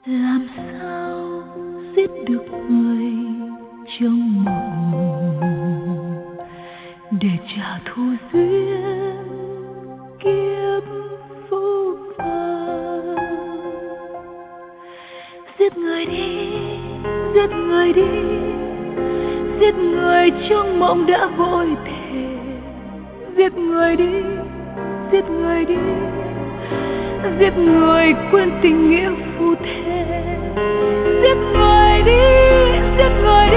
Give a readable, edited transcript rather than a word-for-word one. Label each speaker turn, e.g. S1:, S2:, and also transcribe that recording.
S1: Làm sao giết được người trong mộng để trả thù duyên kiếp phúc phận. Giết người đi, giết người đi, giết người trong mộng đã vội thề. Giết người đi, giết người đi, giết người quên tình nghĩa phù thề. Giết người đi, giết người